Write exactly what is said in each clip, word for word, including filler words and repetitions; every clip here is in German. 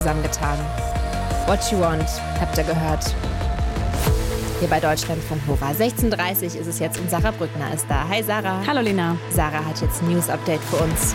zusammengetan. What You Want, habt ihr gehört. Hier bei Deutschlandfunk Nova. sechzehn Uhr dreißig ist es jetzt und Sarah Brückner ist da. Hi Sarah. Hallo Lina. Sarah hat jetzt ein News-Update für uns.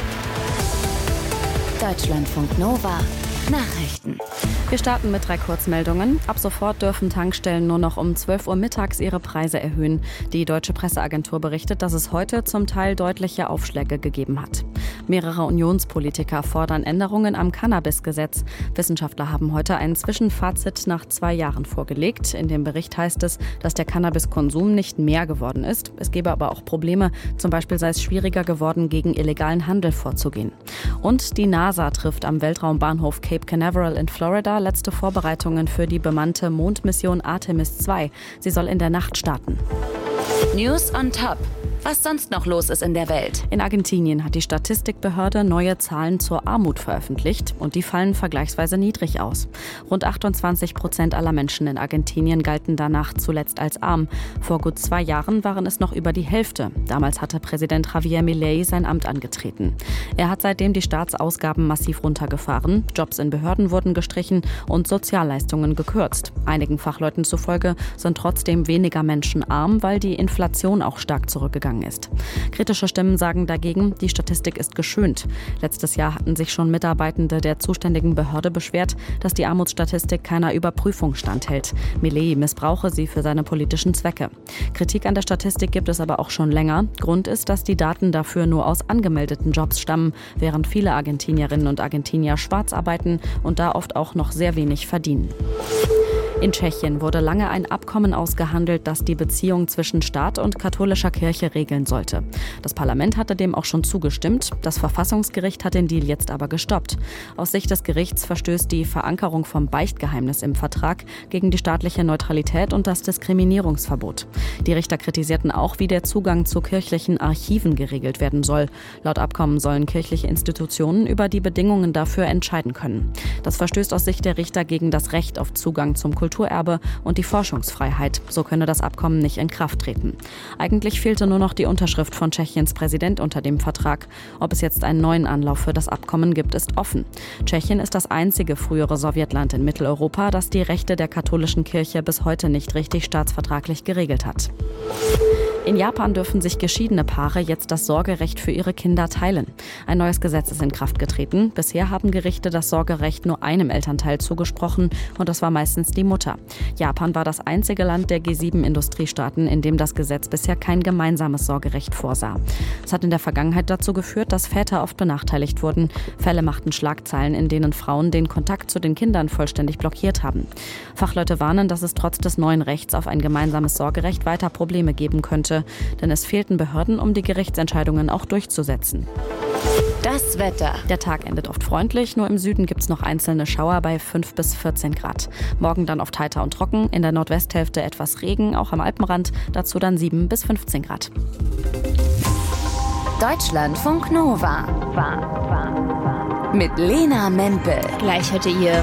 Deutschlandfunk Nova. Nachrichten. Wir starten mit drei Kurzmeldungen. Ab sofort dürfen Tankstellen nur noch um zwölf Uhr mittags ihre Preise erhöhen. Die Deutsche Presseagentur berichtet, dass es heute zum Teil deutliche Aufschläge gegeben hat. Mehrere Unionspolitiker fordern Änderungen am Cannabis-Gesetz. Wissenschaftler haben heute ein Zwischenfazit nach zwei Jahren vorgelegt. In dem Bericht heißt es, dass der Cannabiskonsum nicht mehr geworden ist. Es gebe aber auch Probleme. Zum Beispiel sei es schwieriger geworden, gegen illegalen Handel vorzugehen. Und die NASA trifft am Weltraumbahnhof Cape Canaveral in Florida letzte Vorbereitungen für die bemannte Mondmission Artemis zwei. Sie soll in der Nacht starten. News on Top. Was sonst noch los ist in der Welt. In Argentinien hat die Statistikbehörde neue Zahlen zur Armut veröffentlicht und die fallen vergleichsweise niedrig aus. Rund achtundzwanzig Prozent aller Menschen in Argentinien galten danach zuletzt als arm. Vor gut zwei Jahren waren es noch über die Hälfte. Damals hatte Präsident Javier Milei sein Amt angetreten. Er hat seitdem die Staatsausgaben massiv runtergefahren, Jobs in Behörden wurden gestrichen und Sozialleistungen gekürzt. Einigen Fachleuten zufolge sind trotzdem weniger Menschen arm, weil die Inflation auch stark zurückgegangen ist. Kritische Stimmen sagen dagegen, die Statistik ist geschönt. Letztes Jahr hatten sich schon Mitarbeitende der zuständigen Behörde beschwert, dass die Armutsstatistik keiner Überprüfung standhält. Milei missbrauche sie für seine politischen Zwecke. Kritik an der Statistik gibt es aber auch schon länger. Grund ist, dass die Daten dafür nur aus angemeldeten Jobs stammen, während viele Argentinierinnen und Argentinier schwarz arbeiten und da oft auch noch sehr wenig verdienen. In Tschechien wurde lange ein Abkommen ausgehandelt, das die Beziehung zwischen Staat und katholischer Kirche regeln sollte. Das Parlament hatte dem auch schon zugestimmt. Das Verfassungsgericht hat den Deal jetzt aber gestoppt. Aus Sicht des Gerichts verstößt die Verankerung vom Beichtgeheimnis im Vertrag gegen die staatliche Neutralität und das Diskriminierungsverbot. Die Richter kritisierten auch, wie der Zugang zu kirchlichen Archiven geregelt werden soll. Laut Abkommen sollen kirchliche Institutionen über die Bedingungen dafür entscheiden können. Das verstößt aus Sicht der Richter gegen das Recht auf Zugang zum Kulturerbe und die Forschungsfreiheit. So könne das Abkommen nicht in Kraft treten. Eigentlich fehlte nur noch die Unterschrift von Tschechiens Präsident unter dem Vertrag. Ob es jetzt einen neuen Anlauf für das Abkommen gibt, ist offen. Tschechien ist das einzige frühere Sowjetland in Mitteleuropa, das die Rechte der katholischen Kirche bis heute nicht richtig staatsvertraglich geregelt hat. In Japan dürfen sich geschiedene Paare jetzt das Sorgerecht für ihre Kinder teilen. Ein neues Gesetz ist in Kraft getreten. Bisher haben Gerichte das Sorgerecht nur einem Elternteil zugesprochen und das war meistens die Mutter. Japan war das einzige Land der G sieben Industriestaaten, in dem das Gesetz bisher kein gemeinsames Sorgerecht vorsah. Es hat in der Vergangenheit dazu geführt, dass Väter oft benachteiligt wurden. Fälle machten Schlagzeilen, in denen Frauen den Kontakt zu den Kindern vollständig blockiert haben. Fachleute warnen, dass es trotz des neuen Rechts auf ein gemeinsames Sorgerecht weiter Probleme geben könnte. Denn es fehlten Behörden, um die Gerichtsentscheidungen auch durchzusetzen. Das Wetter. Der Tag endet oft freundlich, nur im Süden gibt es noch einzelne Schauer bei fünf bis vierzehn Grad. Morgen dann oft heiter und trocken, in der Nordwesthälfte etwas Regen, auch am Alpenrand, dazu dann sieben bis fünfzehn Grad. Deutschlandfunk Nova. Mit Lena Mempel. Gleich hört ihr